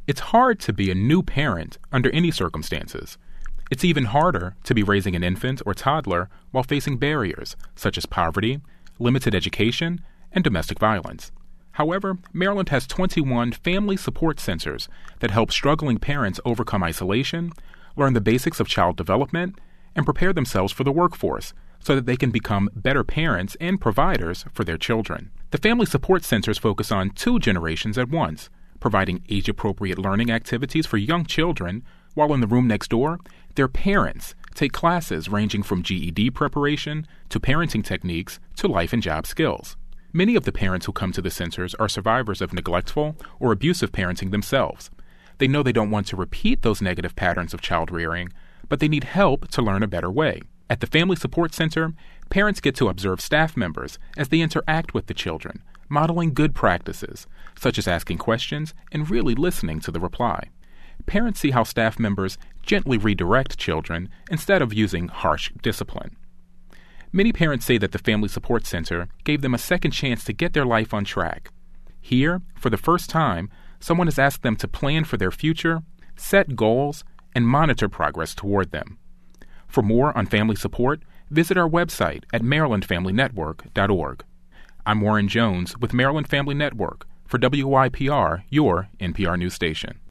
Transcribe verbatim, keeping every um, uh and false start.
It's hard to be a new parent under any circumstances. It's even harder to be raising an infant or toddler while facing barriers such as poverty, limited education, and domestic violence. However, Maryland has twenty-one family support centers that help struggling parents overcome isolation, learn the basics of child development, and prepare themselves for the workforce so that they can become better parents and providers for their children. The family support centers focus on two generations at once, providing age-appropriate learning activities for young children, while in the room next door, their parents take classes ranging from G E D preparation to parenting techniques to life and job skills. Many of the parents who come to the centers are survivors of neglectful or abusive parenting themselves. They know they don't want to repeat those negative patterns of child rearing, but they need help to learn a better way. At the Family Support Center, parents get to observe staff members as they interact with the children, modeling good practices, such as asking questions and really listening to the reply. Parents see how staff members gently redirect children instead of using harsh discipline. Many parents say that the Family Support Center gave them a second chance to get their life on track. Here, for the first time, someone has asked them to plan for their future, set goals, and monitor progress toward them. For more on family support, visit our website at maryland family network dot org. I'm Warren Jones with Maryland Family Network for W Y P R, your N P R news station.